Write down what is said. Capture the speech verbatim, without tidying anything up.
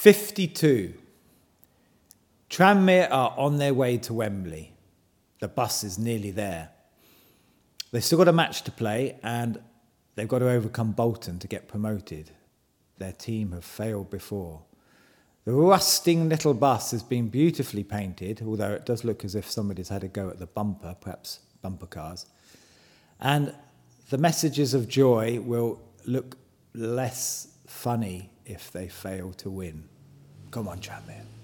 fifty-two. Tranmere are on their way to Wembley. The bus is nearly there. They've still got a match to play and they've got to overcome Bolton to get promoted. Their team have failed before. The rusting little bus has been beautifully painted, although it does look as if somebody's had a go at the bumper, perhaps bumper cars. And the messages of joy will look less funny if they fail to win. Come on, Tranmere.